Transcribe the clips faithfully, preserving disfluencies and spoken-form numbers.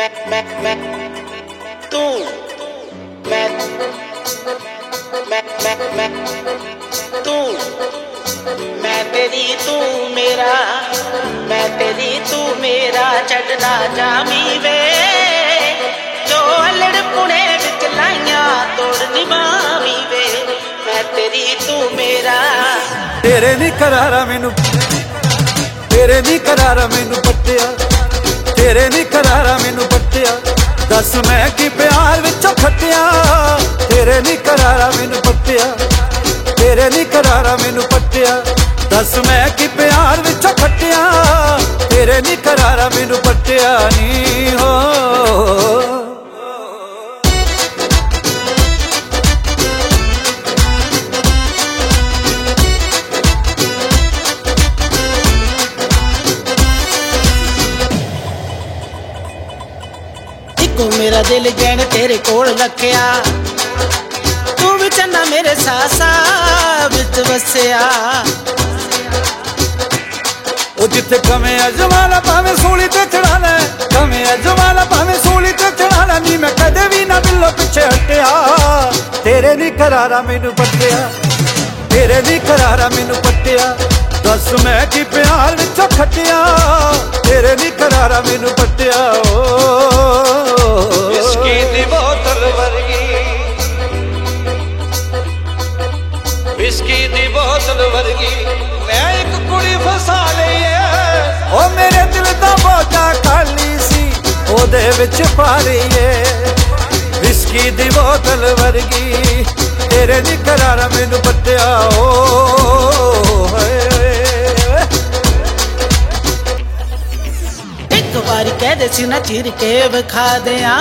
मैं मैं मैं तू मैं मैं मैं मैं तू मैं तेरी तू मेरा मैं तेरी तू मेरा छड्डना जामी वे जो अलड़ पुणे विच लाइयां तोड़ निभावी वे मैं तेरी तू मेरा तेरे नी करारा मैनू तेरे नी करारा मैनू पट्टिया तेरे नी करारा मैनू पट्टिया दस मैं की प्यार विचों खट्टिया तेरे नी करारा मैनू पट्टिया तेरे नी करारा मैनू पट्टिया दस मैं की प्यार विचों खट्टिया तेरे नी करारा मैनू पट्टिया नी हो को मेरा दिल जैन तेरे कोल रखिया तू भी चन्ना मेरे सासा विच वसिया ओ जिथे कमे अजमाला भावे सूली ते चढ़ाना कमे अजमाला भावे सूली ते चढ़ाना नी मैं कदे भी ना बिल्लो पिछे हटिया तेरे नी करारा मैनू पट्टिया तेरे नी करारा मैनू पट्टिया दस मैं की प्यार विचों खट्टिया तेरे नी करारा मैनू पट्टिया विस्की दी बोतल वर्गी विस्की दी बोतल वर्गी मैं एक कुड़ी फसा लई है ओ मेरे दिल दा बोझा खाली सी ओदे विच पा रही है विस्की दी बोतल वर्गी तेरे नी करारा मैनू पट्टिया ओ एक बारी कह दे सी ना चीर के विखा दिया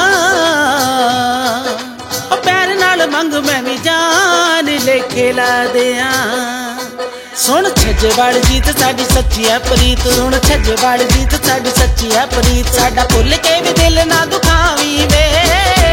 पैर नाल मंग मैं भी जान लेके ला दिया सुन छज्जेवाल जीत साडी सच्ची है प्रीत सुन छज्जेवाल जीत साडी सच्ची है प्रीत साडा भुल के भी दिल ना दुखावी वे